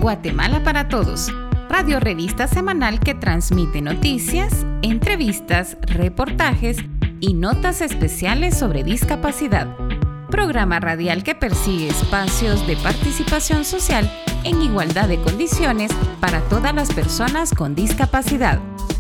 Guatemala para Todos, radio revista semanal que transmite noticias, entrevistas, reportajes y notas especiales sobre discapacidad. Programa radial que persigue espacios de participación social en igualdad de condiciones para todas las personas con discapacidad.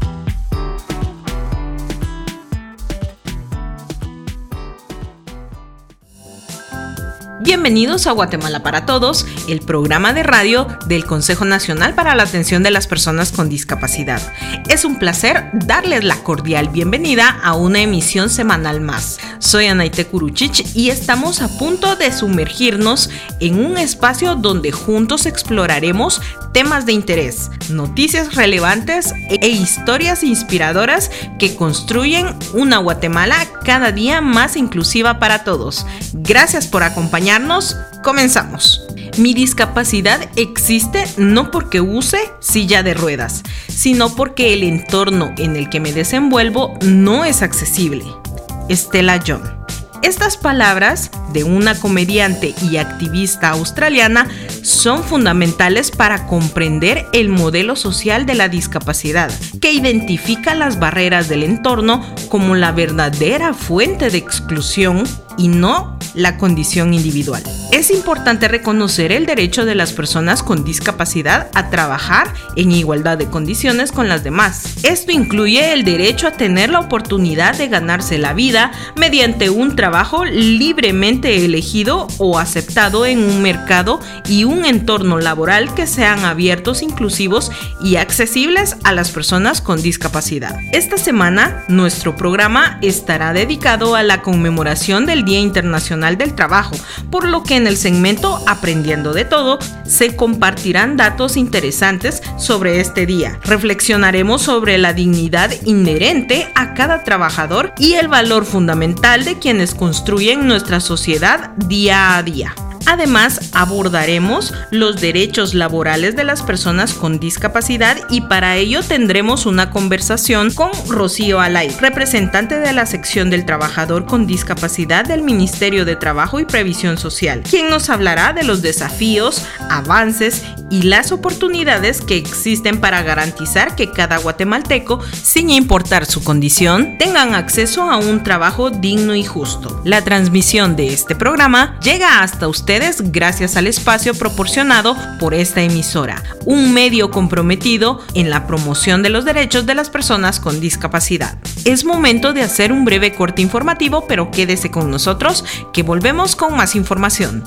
Bienvenidos a Guatemala para Todos, el programa de radio del Consejo Nacional para la Atención de las Personas con Discapacidad. Es un placer darles la cordial bienvenida a una emisión semanal más. Soy Anaite Kuruchich y estamos a punto de sumergirnos en un espacio donde juntos exploraremos temas de interés, noticias relevantes e historias inspiradoras que construyen una Guatemala cada día más inclusiva para todos. Gracias por acompañarnos. Comenzamos. Mi discapacidad existe no porque use silla de ruedas, sino porque el entorno en el que me desenvuelvo no es accesible. Stella Young. Estas palabras de una comediante y activista australiana son fundamentales para comprender el modelo social de la discapacidad, que identifica las barreras del entorno como la verdadera fuente de exclusión y no la condición individual. Es importante reconocer el derecho de las personas con discapacidad a trabajar en igualdad de condiciones con las demás. Esto incluye el derecho a tener la oportunidad de ganarse la vida mediante un trabajo libremente elegido o aceptado en un mercado y un entorno laboral que sean abiertos, inclusivos y accesibles a las personas con discapacidad. Esta semana, nuestro programa estará dedicado a la conmemoración del Día Internacional del Trabajo, por lo que en el segmento Aprendiendo de Todo se compartirán datos interesantes sobre este día. Reflexionaremos sobre la dignidad inherente a cada trabajador y el valor fundamental de quienes construyen nuestra sociedad día a día. Además, abordaremos los derechos laborales de las personas con discapacidad y para ello tendremos una conversación con Rocío Alay, representante de la sección del trabajador con discapacidad del Ministerio de Trabajo y Previsión Social, quien nos hablará de los desafíos, avances y las oportunidades que existen para garantizar que cada guatemalteco, sin importar su condición, tengan acceso a un trabajo digno y justo. La transmisión de este programa llega hasta ustedes gracias al espacio proporcionado por esta emisora, un medio comprometido en la promoción de los derechos de las personas con discapacidad. Es momento de hacer un breve corte informativo, pero quédese con nosotros que volvemos con más información.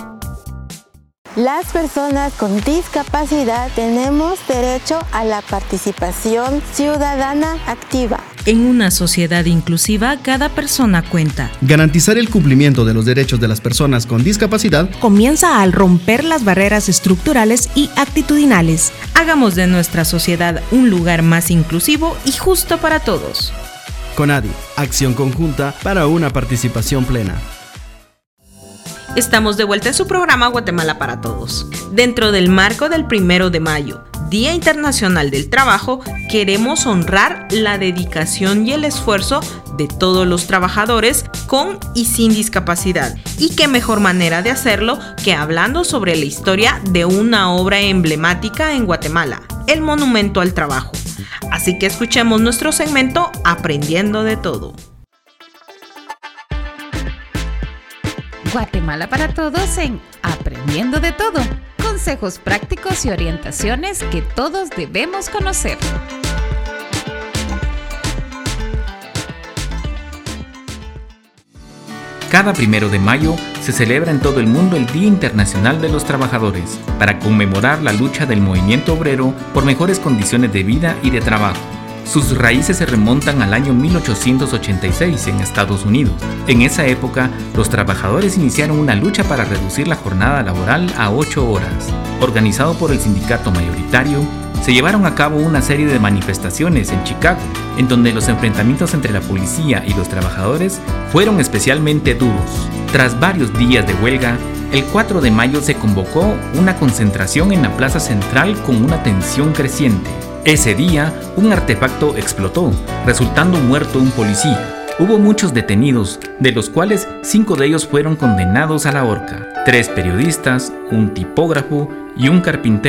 Las personas con discapacidad tenemos derecho a la participación ciudadana activa. En una sociedad inclusiva, cada persona cuenta. Garantizar el cumplimiento de los derechos de las personas con discapacidad comienza al romper las barreras estructurales y actitudinales. Hagamos de nuestra sociedad un lugar más inclusivo y justo para todos. CONADI, acción conjunta para una participación plena. Estamos de vuelta en su programa Guatemala para Todos. Dentro del marco del 1 de mayo, Día Internacional del Trabajo, queremos honrar la dedicación y el esfuerzo de todos los trabajadores con y sin discapacidad. Y qué mejor manera de hacerlo que hablando sobre la historia de una obra emblemática en Guatemala, el Monumento al Trabajo. Así que escuchemos nuestro segmento Aprendiendo de Todo. Guatemala para Todos en Aprendiendo de Todo. Consejos prácticos y orientaciones que todos debemos conocer. Cada 1 de mayo se celebra en todo el mundo el Día Internacional de los Trabajadores, para conmemorar la lucha del movimiento obrero por mejores condiciones de vida y de trabajo. Sus raíces se remontan al año 1886 en Estados Unidos. En esa época, los trabajadores iniciaron una lucha para reducir la jornada laboral a 8 horas. Organizado por el sindicato mayoritario, se llevaron a cabo una serie de manifestaciones en Chicago, en donde los enfrentamientos entre la policía y los trabajadores fueron especialmente duros. Tras varios días de huelga, el 4 de mayo se convocó una concentración en la plaza central con una tensión creciente. Ese día, un artefacto explotó, resultando muerto un policía. Hubo muchos detenidos, de los cuales 5 de ellos fueron condenados a la horca. 3 periodistas, un tipógrafo y un carpintero.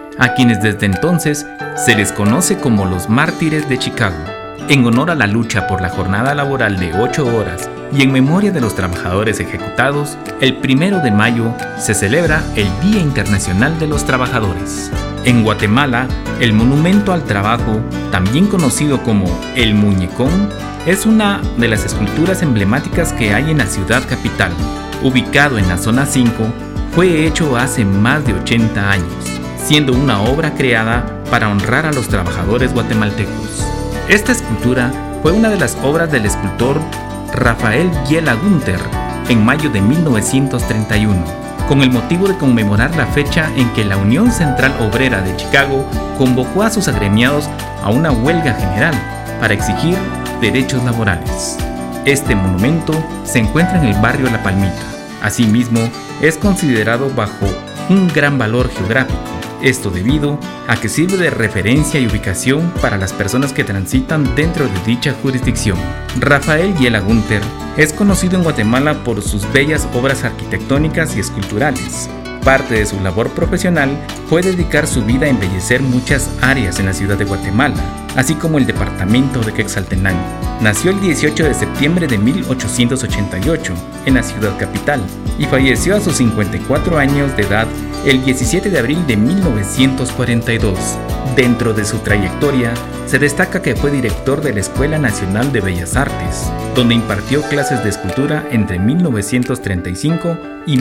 a quienes desde entonces se les conoce como los mártires de Chicago. En honor a la lucha por la jornada laboral de 8 horas y en memoria de los trabajadores ejecutados, el 1 de mayo se celebra el Día Internacional de los Trabajadores. En Guatemala, el Monumento al Trabajo, también conocido como el Muñecón, es una de las esculturas emblemáticas que hay en la ciudad capital. Ubicado en la zona 5, fue hecho hace más de 80 años, siendo una obra creada para honrar a los trabajadores guatemaltecos. Esta escultura fue una de las obras del escultor Rafael Yela Gunter en mayo de 1931, con el motivo de conmemorar la fecha en que la Unión Central Obrera de Chicago convocó a sus agremiados a una huelga general para exigir derechos laborales. Este monumento se encuentra en el barrio La Palmita. Asimismo, es considerado bajo un gran valor geográfico. Esto debido a que sirve de referencia y ubicación para las personas que transitan dentro de dicha jurisdicción. Rafael Yela Gunter es conocido en Guatemala por sus bellas obras arquitectónicas y esculturales. Parte de su labor profesional fue dedicar su vida a embellecer muchas áreas en la ciudad de Guatemala, así como el departamento de Quetzaltenango. Nació el 18 de septiembre de 1888 en la ciudad capital y falleció a sus 54 años de edad el 17 de abril de 1942. Dentro de su trayectoria, se destaca que fue director de la Escuela Nacional de Bellas Artes, donde impartió clases de escultura entre 1935 y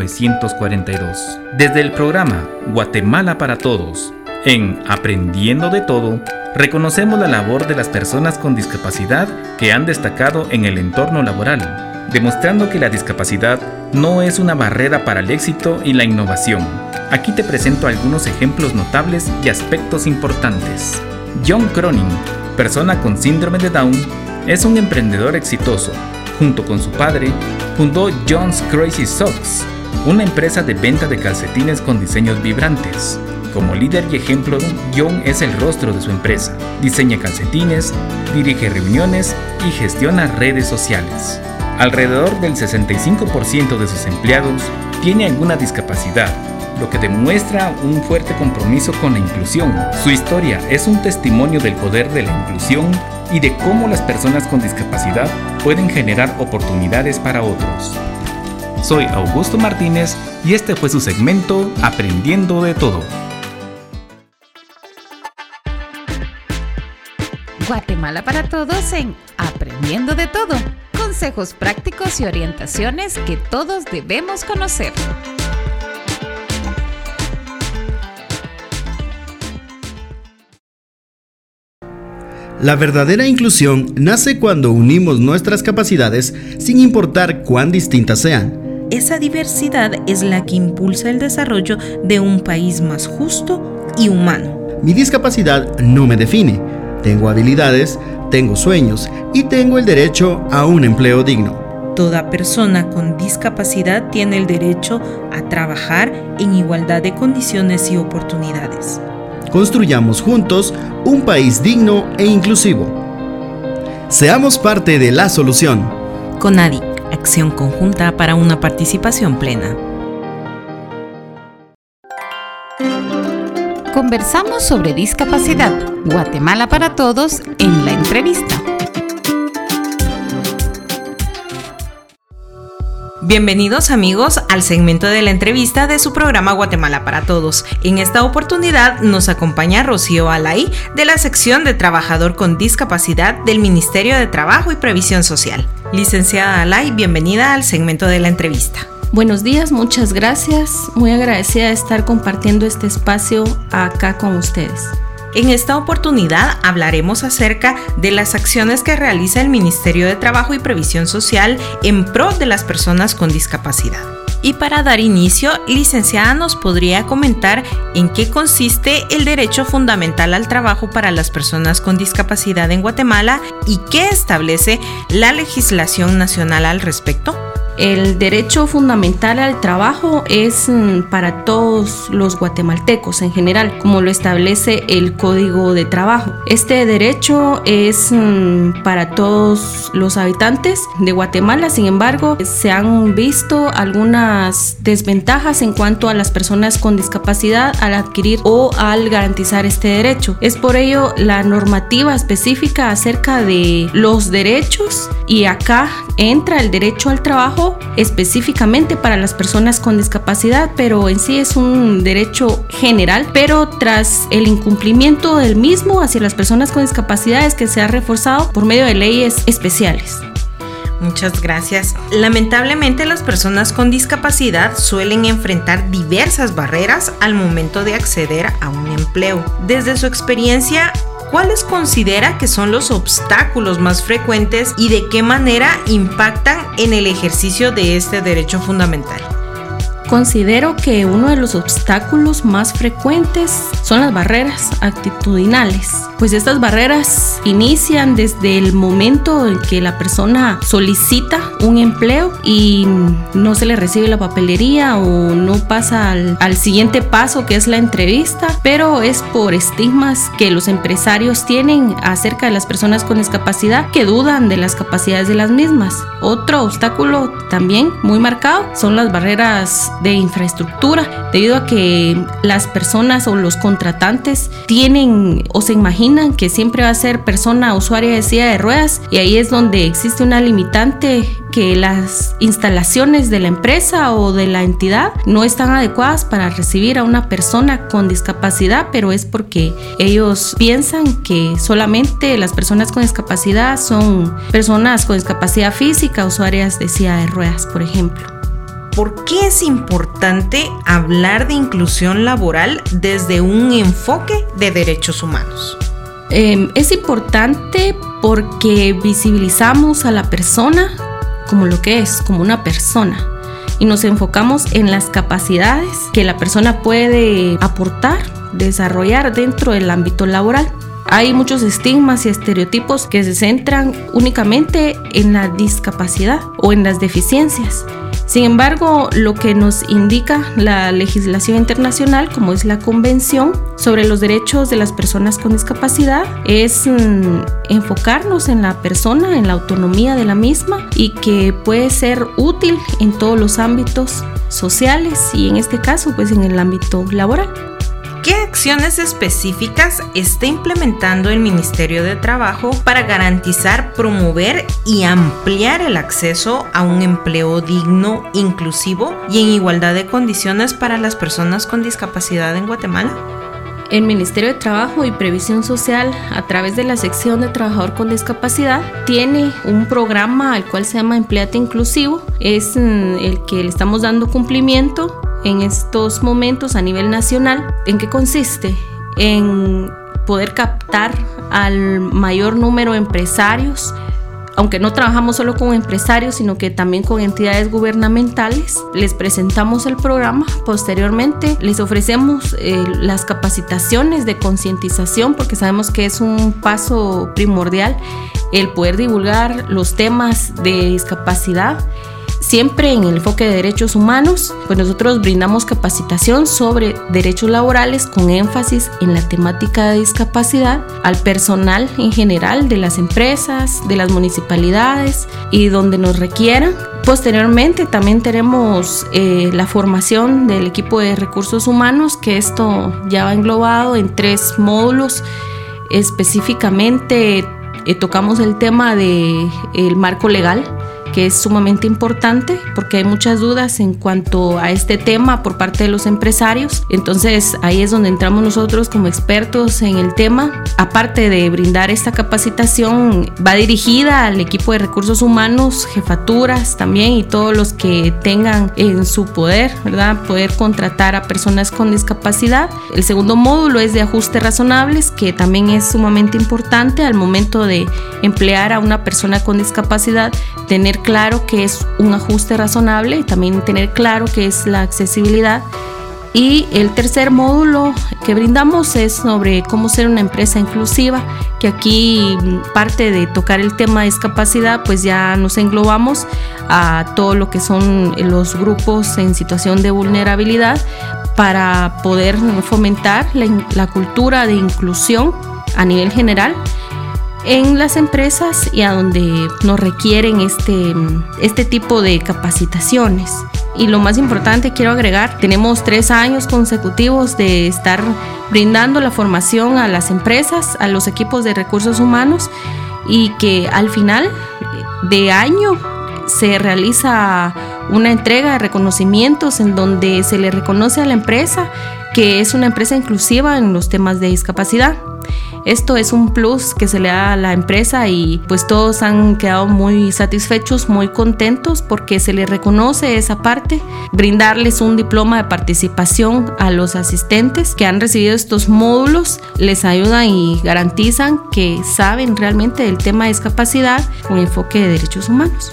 1942. Desde el programa Guatemala para Todos, en Aprendiendo de Todo, reconocemos la labor de las personas con discapacidad que han destacado en el entorno laboral, demostrando que la discapacidad no es una barrera para el éxito y la innovación. Aquí te presento algunos ejemplos notables y aspectos importantes. John Cronin, persona con síndrome de Down, es un emprendedor exitoso. Junto con su padre, fundó John's Crazy Socks, una empresa de venta de calcetines con diseños vibrantes. Como líder y ejemplo, John es el rostro de su empresa. Diseña calcetines, dirige reuniones y gestiona redes sociales. Alrededor del 65% de sus empleados tiene alguna discapacidad, lo que demuestra un fuerte compromiso con la inclusión. Su historia es un testimonio del poder de la inclusión y de cómo las personas con discapacidad pueden generar oportunidades para otros. Soy Augusto Martínez y este fue su segmento Aprendiendo de Todo. Guatemala para Todos en Aprendiendo de Todo. Consejos prácticos y orientaciones que todos debemos conocer. La verdadera inclusión nace cuando unimos nuestras capacidades sin importar cuán distintas sean. Esa diversidad es la que impulsa el desarrollo de un país más justo y humano. Mi discapacidad no me define. Tengo habilidades, tengo sueños y tengo el derecho a un empleo digno. Toda persona con discapacidad tiene el derecho a trabajar en igualdad de condiciones y oportunidades. Construyamos juntos un país digno e inclusivo. Seamos parte de la solución. CONADI, Acción Conjunta para una Participación Plena. Conversamos sobre discapacidad. Guatemala para Todos en la entrevista. Bienvenidos amigos al segmento de la entrevista de su programa Guatemala para Todos. En esta oportunidad nos acompaña Rocío Alay de la sección de Trabajador con Discapacidad del Ministerio de Trabajo y Previsión Social. Licenciada Alay, bienvenida al segmento de la entrevista. Buenos días, muchas gracias. Muy agradecida de estar compartiendo este espacio acá con ustedes. En esta oportunidad hablaremos acerca de las acciones que realiza el Ministerio de Trabajo y Previsión Social en pro de las personas con discapacidad. Y para dar inicio, licenciada, ¿nos podría comentar en qué consiste el derecho fundamental al trabajo para las personas con discapacidad en Guatemala y qué establece la legislación nacional al respecto? El derecho fundamental al trabajo es para todos los guatemaltecos en general, como lo establece el Código de Trabajo. Este derecho es para todos los habitantes de Guatemala. Sin embargo, se han visto algunas desventajas en cuanto a las personas con discapacidad al adquirir o al garantizar este derecho. Es por ello la normativa específica acerca de los derechos, y acá entra el derecho al trabajo específicamente para las personas con discapacidad, pero en sí es un derecho general, pero tras el incumplimiento del mismo hacia las personas con discapacidades que se ha reforzado por medio de leyes especiales. Muchas gracias. Lamentablemente, las personas con discapacidad suelen enfrentar diversas barreras al momento de acceder a un empleo. Desde su experiencia, ¿cuáles considera que son los obstáculos más frecuentes y de qué manera impactan en el ejercicio de este derecho fundamental? Considero que uno de los obstáculos más frecuentes son las barreras actitudinales, pues estas barreras inician desde el momento en que la persona solicita un empleo y no se le recibe la papelería o no pasa al siguiente paso, que es la entrevista, pero es por estigmas que los empresarios tienen acerca de las personas con discapacidad, que dudan de las capacidades de las mismas. Otro obstáculo también muy marcado son las barreras de infraestructura, debido a que las personas o los contratantes tienen o se imaginan que siempre va a ser persona usuaria de silla de ruedas, y ahí es donde existe una limitante, que las instalaciones de la empresa o de la entidad no están adecuadas para recibir a una persona con discapacidad, pero es porque ellos piensan que solamente las personas con discapacidad son personas con discapacidad física, usuarias de silla de ruedas, por ejemplo. ¿Por qué es importante hablar de inclusión laboral desde un enfoque de derechos humanos? Es importante porque visibilizamos a la persona como lo que es, como una persona, y nos enfocamos en las capacidades que la persona puede aportar, desarrollar dentro del ámbito laboral. Hay muchos estigmas y estereotipos que se centran únicamente en la discapacidad o en las deficiencias. Sin embargo, lo que nos indica la legislación internacional, como es la Convención sobre los Derechos de las Personas con Discapacidad, es enfocarnos en la persona, en la autonomía de la misma, y que puede ser útil en todos los ámbitos sociales y en este caso, pues en el ámbito laboral. ¿Qué acciones específicas está implementando el Ministerio de Trabajo para garantizar, promover y ampliar el acceso a un empleo digno, inclusivo y en igualdad de condiciones para las personas con discapacidad en Guatemala? El Ministerio de Trabajo y Previsión Social, a través de la sección de Trabajador con Discapacidad, tiene un programa al cual se llama Empleate Inclusivo. Es el que le estamos dando cumplimiento en estos momentos a nivel nacional. ¿En qué consiste? En poder captar al mayor número de empresarios, aunque no trabajamos solo con empresarios, sino que también con entidades gubernamentales. Les presentamos el programa, posteriormente les ofrecemos las capacitaciones de concientización, porque sabemos que es un paso primordial el poder divulgar los temas de discapacidad. Siempre en el enfoque de derechos humanos, pues nosotros brindamos capacitación sobre derechos laborales con énfasis en la temática de discapacidad al personal en general de las empresas, de las municipalidades y donde nos requieran. Posteriormente también tenemos la formación del equipo de recursos humanos, que esto ya va englobado en 3 módulos. Específicamente tocamos el tema del marco legal, que es sumamente importante porque hay muchas dudas en cuanto a este tema por parte de los empresarios. Entonces ahí es donde entramos nosotros como expertos en el tema. Aparte de brindar esta capacitación, va dirigida al equipo de recursos humanos, jefaturas también, y todos los que tengan en su poder, ¿verdad?, poder contratar a personas con discapacidad. El segundo módulo es de ajustes razonables, que también es sumamente importante al momento de emplear a una persona con discapacidad, tener claro que es un ajuste razonable y también tener claro que es la accesibilidad. Y el tercer módulo que brindamos es sobre cómo ser una empresa inclusiva, que aquí parte de tocar el tema de discapacidad, pues ya nos englobamos a todo lo que son los grupos en situación de vulnerabilidad para poder fomentar la cultura de inclusión a nivel general en las empresas y a donde nos requieren este tipo de capacitaciones. Y lo más importante, quiero agregar, tenemos 3 años consecutivos de estar brindando la formación a las empresas, a los equipos de recursos humanos, y que al final de año se realiza una entrega de reconocimientos en donde se le reconoce a la empresa que es una empresa inclusiva en los temas de discapacidad. Esto es un plus que se le da a la empresa y pues todos han quedado muy satisfechos, muy contentos porque se les reconoce esa parte. Brindarles un diploma de participación a los asistentes que han recibido estos módulos les ayudan y garantizan que saben realmente del tema de discapacidad con enfoque de derechos humanos.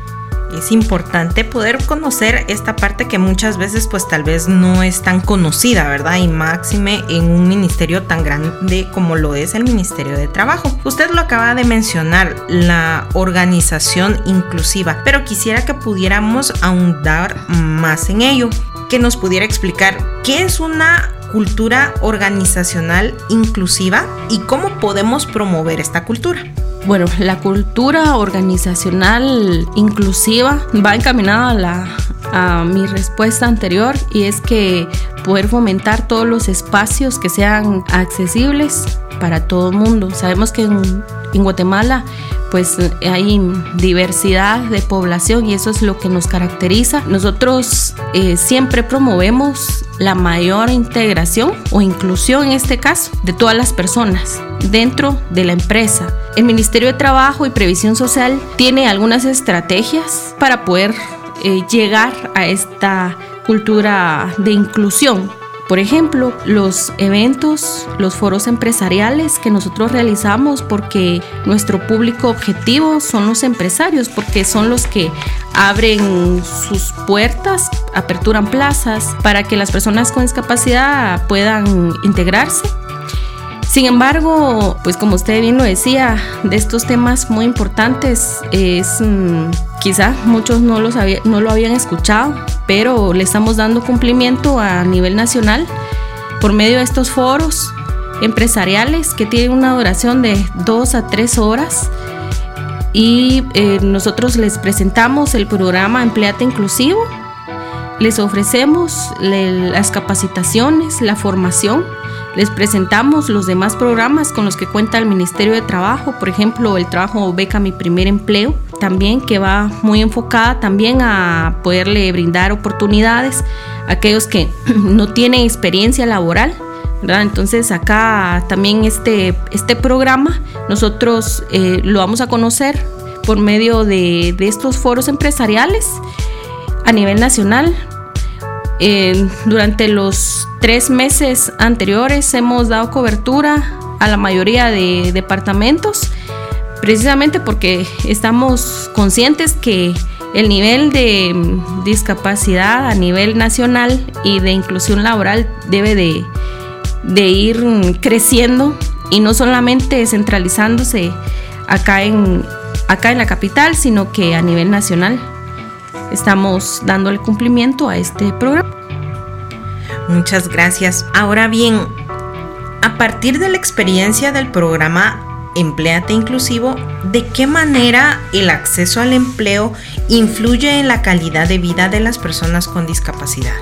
Es importante poder conocer esta parte que muchas veces pues tal vez no es tan conocida, ¿verdad? Y máxime en un ministerio tan grande como lo es el Ministerio de Trabajo. Usted lo acaba de mencionar, la organización inclusiva, pero quisiera que pudiéramos ahondar más en ello, que nos pudiera explicar qué es una cultura organizacional inclusiva y cómo podemos promover esta cultura. Bueno, la cultura organizacional inclusiva va encaminada a mi respuesta anterior, y es que poder fomentar todos los espacios que sean accesibles para todo el mundo. Sabemos que en Guatemala pues hay diversidad de población y eso es lo que nos caracteriza. Nosotros siempre promovemos la mayor integración o inclusión, en este caso, de todas las personas dentro de la empresa. El Ministerio de Trabajo y Previsión Social tiene algunas estrategias para poder llegar a esta cultura de inclusión. Por ejemplo, los eventos, los foros empresariales que nosotros realizamos, porque nuestro público objetivo son los empresarios, porque son los que abren sus puertas, aperturan plazas para que las personas con discapacidad puedan integrarse. Sin embargo, pues como usted bien lo decía, de estos temas muy importantes quizá muchos no lo habían escuchado, pero le estamos dando cumplimiento a nivel nacional por medio de estos foros empresariales que tienen una duración de 2 a 3 horas y nosotros les presentamos el programa Empléate Inclusivo, les ofrecemos las capacitaciones, la formación. Les presentamos los demás programas con los que cuenta el Ministerio de Trabajo, por ejemplo, el trabajo Beca Mi Primer Empleo, también que va muy enfocada también a poderle brindar oportunidades a aquellos que no tienen experiencia laboral, ¿verdad? Entonces acá también este programa nosotros lo vamos a conocer por medio de estos foros empresariales a nivel nacional. Durante los 3 meses anteriores hemos dado cobertura a la mayoría de departamentos, precisamente porque estamos conscientes que el nivel de discapacidad a nivel nacional y de inclusión laboral debe de ir creciendo y no solamente centralizándose acá en la capital, sino que a nivel nacional. Estamos dándole cumplimiento a este programa. Muchas gracias. Ahora bien, a partir de la experiencia del programa Empléate Inclusivo, ¿de qué manera el acceso al empleo influye en la calidad de vida de las personas con discapacidad?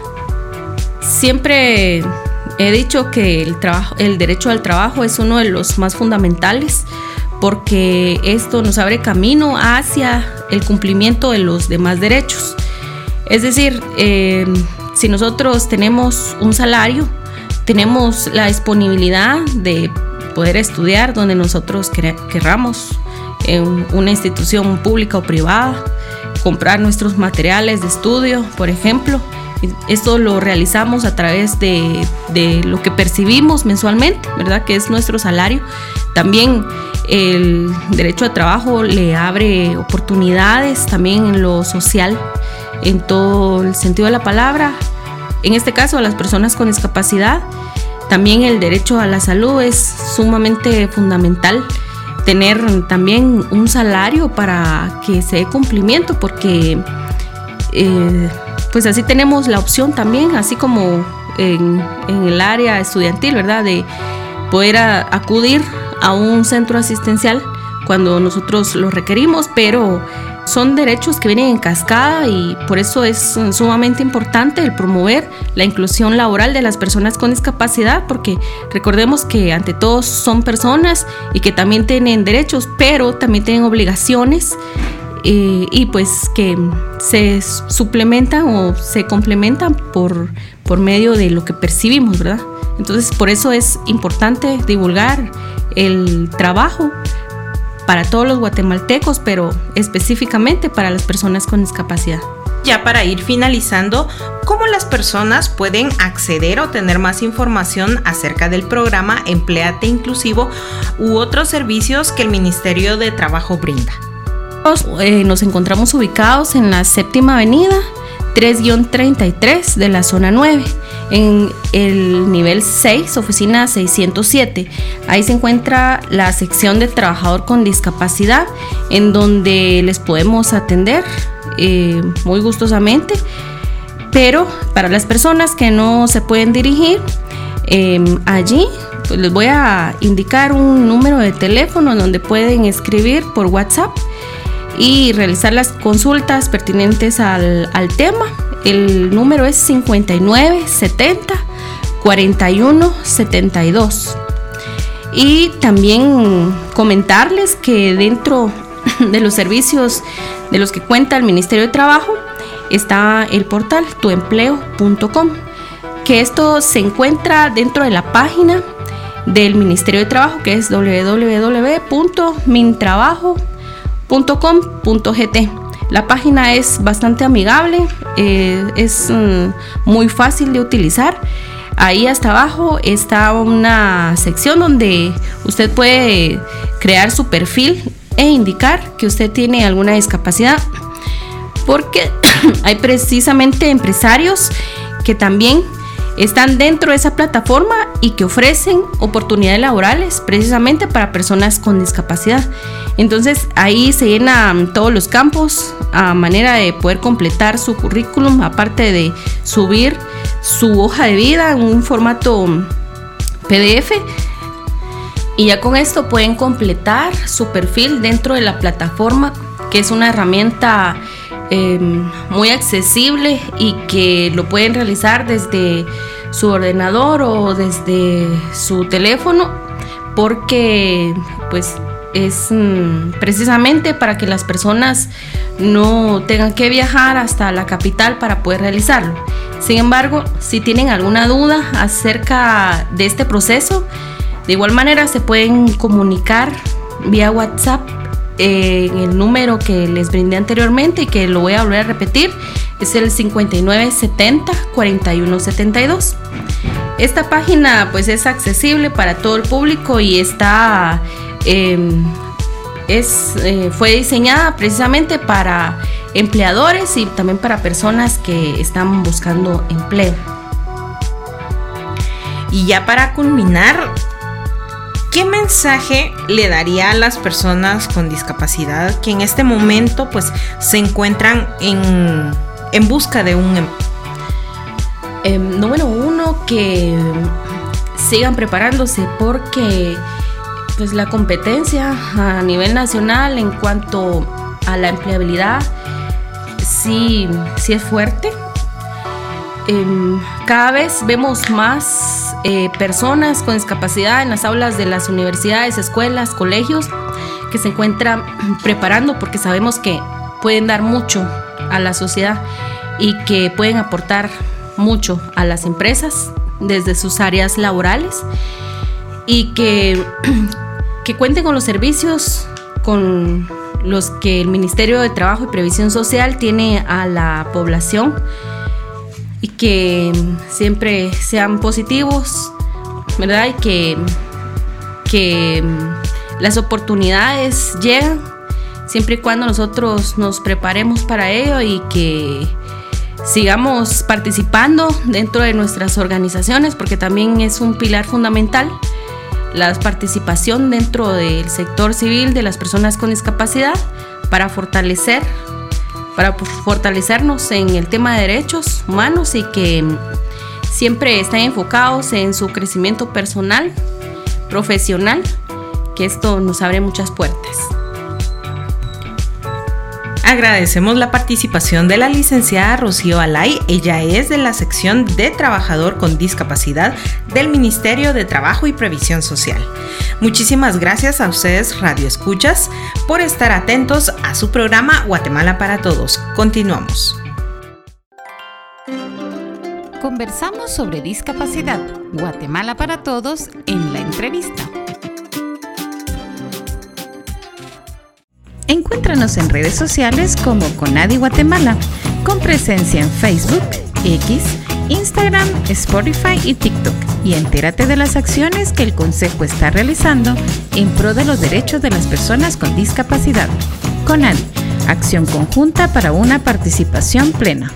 Siempre he dicho que el derecho al trabajo es uno de los más fundamentales, porque esto nos abre camino hacia el cumplimiento de los demás derechos. Es decir, si nosotros tenemos un salario, tenemos la disponibilidad de poder estudiar donde nosotros querramos, en una institución pública o privada, comprar nuestros materiales de estudio, por ejemplo. Esto lo realizamos a través de lo que percibimos mensualmente, ¿verdad? Que es nuestro salario. También el derecho a trabajo le abre oportunidades también en lo social, en todo el sentido de la palabra, en este caso a las personas con discapacidad. También el derecho a la salud es sumamente fundamental. Tener también un salario para que se dé cumplimiento, porque pues así tenemos la opción también, así como en el área estudiantil, ¿verdad?, de poder acudir a un centro asistencial cuando nosotros lo requerimos, pero son derechos que vienen en cascada y por eso es sumamente importante el promover la inclusión laboral de las personas con discapacidad, porque recordemos que ante todo son personas y que también tienen derechos, pero también tienen obligaciones y pues que se suplementan o se complementan por medio de lo que percibimos, ¿verdad? Entonces por eso es importante divulgar el trabajo para todos los guatemaltecos, pero específicamente para las personas con discapacidad. Ya para ir finalizando, ¿cómo las personas pueden acceder o tener más información acerca del programa Empléate Inclusivo u otros servicios que el Ministerio de Trabajo brinda? Nos encontramos ubicados en la 7ª Avenida, 3-33 de la zona 9, en el nivel 6, oficina 607. Ahí se encuentra la sección de trabajador con discapacidad, en donde les podemos atender muy gustosamente, pero para las personas que no se pueden dirigir allí, pues les voy a indicar un número de teléfono donde pueden escribir por WhatsApp y realizar las consultas pertinentes al tema. El número es 59 70 41 72. Y también comentarles que dentro de los servicios de los que cuenta el Ministerio de Trabajo está el portal tuempleo.com, que esto se encuentra dentro de la página del Ministerio de Trabajo, que es www.mintrabajo.com.gt. La página es bastante amigable, es muy fácil de utilizar. Ahí hasta abajo está una sección donde usted puede crear su perfil e indicar que usted tiene alguna discapacidad, porque hay precisamente empresarios que también están dentro de esa plataforma y que ofrecen oportunidades laborales precisamente para personas con discapacidad. Entonces ahí se llenan todos los campos a manera de poder completar su currículum, aparte de subir su hoja de vida en un formato PDF, y ya con esto pueden completar su perfil dentro de la plataforma, que es una herramienta muy accesible y que lo pueden realizar desde su ordenador o desde su teléfono, porque pues es precisamente para que las personas no tengan que viajar hasta la capital para poder realizarlo. Sin embargo, si tienen alguna duda acerca de este proceso, de igual manera se pueden comunicar vía WhatsApp en el número que les brindé anteriormente y que lo voy a volver a repetir, es el 59 70 41 72. Esta página pues es accesible para todo el público y está fue diseñada precisamente para empleadores y también para personas que están buscando empleo. Y ya para culminar, ¿qué mensaje le daría a las personas con discapacidad que en este momento pues se encuentran en busca de un empleo? Número uno, que sigan preparándose, porque pues la competencia a nivel nacional en cuanto a la empleabilidad sí es fuerte. Cada vez vemos más personas con discapacidad en las aulas de las universidades, escuelas, colegios, que se encuentran preparando, porque sabemos que pueden dar mucho a la sociedad y que pueden aportar mucho a las empresas desde sus áreas laborales, y que cuenten con los servicios con los que el Ministerio de Trabajo y Previsión Social tiene a la población, y que siempre sean positivos, ¿verdad? Y que las oportunidades llegan siempre y cuando nosotros nos preparemos para ello, y que sigamos participando dentro de nuestras organizaciones, porque también es un pilar fundamental la participación dentro del sector civil de las personas con discapacidad para fortalecernos en el tema de derechos humanos y que siempre estén enfocados en su crecimiento personal, profesional, que esto nos abre muchas puertas. Agradecemos la participación de la licenciada Rocío Alay. Ella es de la sección de Trabajador con Discapacidad del Ministerio de Trabajo y Previsión Social. Muchísimas gracias a ustedes, radioescuchas, por estar atentos a su programa Guatemala para Todos. Continuamos. Conversamos sobre discapacidad. Guatemala para Todos en la entrevista. Encuéntranos en redes sociales como CONADI Guatemala, con presencia en Facebook, X, Instagram, Spotify y TikTok. Y entérate de las acciones que el Consejo está realizando en pro de los derechos de las personas con discapacidad. CONADI, acción conjunta para una participación plena.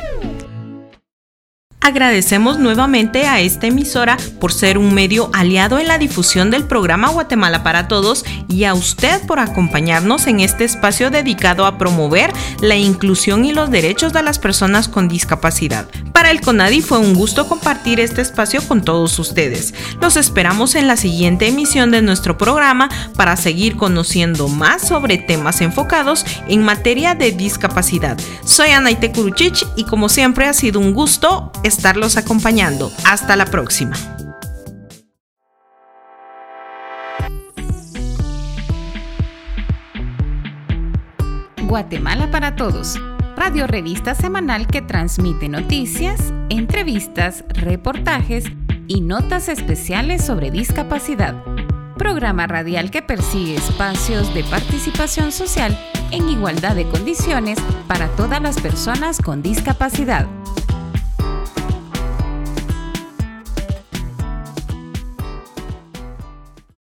Agradecemos nuevamente a esta emisora por ser un medio aliado en la difusión del programa Guatemala para Todos y a usted por acompañarnos en este espacio dedicado a promover la inclusión y los derechos de las personas con discapacidad. Para el CONADI fue un gusto compartir este espacio con todos ustedes. Los esperamos en la siguiente emisión de nuestro programa para seguir conociendo más sobre temas enfocados en materia de discapacidad. Soy Anaite Kuruchich y como siempre ha sido un gusto estarlos acompañando. Hasta la próxima. Guatemala para Todos, radio revista semanal que transmite noticias, entrevistas, reportajes y notas especiales sobre discapacidad. Programa radial que persigue espacios de participación social en igualdad de condiciones para todas las personas con discapacidad.